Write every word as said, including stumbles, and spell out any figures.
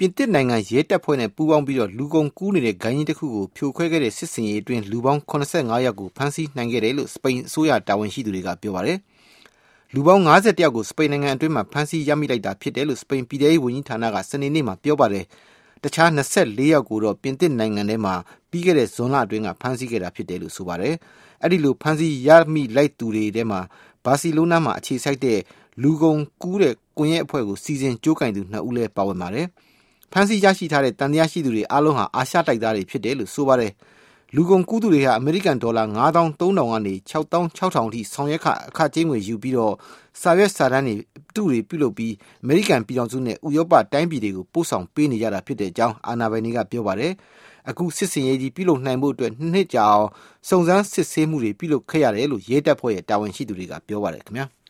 ပြင်သစ်နိုင်ငံရဲတပ်ဖွဲ့နဲ့ပူးပေါင်းပြီးတော့လူကုန်ကူးနေတဲ့ဂိုင်းကြီးတစ်ခုကိုဖြိုခွဲခဲ့တဲ့စစ်စင်ရေးအတွင်းလူပေါင်းခုနစ်ဆယ့်ငါးယောက်ကိုဖမ်းဆီးနိုင်ခဲ့တယ်လို့စပိန်အစိုးရတာဝန်ရှိသူတွေကပြောပါတယ်။လူပေါင်းငါးဆယ်တစ်ယောက်ကိုစပိန်နိုင်ငံအတွင်းမှာဖမ်းဆီးရမိလိုက်တာဖြစ်တယ်လို့စပိန်ပြည်ထောင်ရေးဝန်ကြီးဌာနကစနေနေ့မှာပြောပါတယ်။တခြား၂၄ယောက်ကိုတော့ပြင်သစ်နိုင်ငံထဲမှာပြီးခဲ့တဲ့ဇွန်လအတွင်းကဖမ်းဆီးခဲ့တာဖြစ်တယ်လို့ဆိုပါတယ်။အဲ့ဒီလိုဖမ်းဆီးရမိလိုက်သူတွေထဲမှာဘာစီလိုနာမှာအခြေစိုက်တဲ့လူကုန်ကူးတဲ့ကွန်ရက်အဖွဲ့ကိုစီစဉ်ကြိုးကင်သူနှစ်ဦးလည်းပါဝင်ပါတယ်။ဖမ်းဆီးရရှိထားတဲ့တန်တရားရှိသူတွေအားလုံးဟာအာရှတိုက်သားတွေဖြစ်တယ်လို့ဆိုပါတယ်။လူကုန်ကူးသူတွေဟာအမေရိကန်ဒေါ်လာငါးသောင်းသုံးထောင်ကနေခြောက်သောင်းခြောက်ထောင်အထိဆောင်ရွက်ခအခကျင်းငွေယူပြီးတော့စာရွက်စာတမ်းတွေတူတွေပြုလုပ်ပြီးအမေရိကန်ပြည်ထောင်စုနဲ့ဥရောပတိုင်းပြည်တွေကိုပို့ဆောင်ပေးနေကြတာဖြစ်တဲ့အကြောင်းအာဏာပိုင်တွေကပြောပါတယ်။အခုစစ်စင်ရေးကြီးပြုလုပ်နိုင်ဖို့အတွက်နှစ်ကြာအောင်စုံစမ်းစစ်ဆေးမှုတွေပြုလုပ်ခဲ့ရတယ်လို့ရဲတပ်ဖွဲ့ရဲ့တာဝန်ရှိသူတွေကပြောပါတယ်ခင်ဗျာ။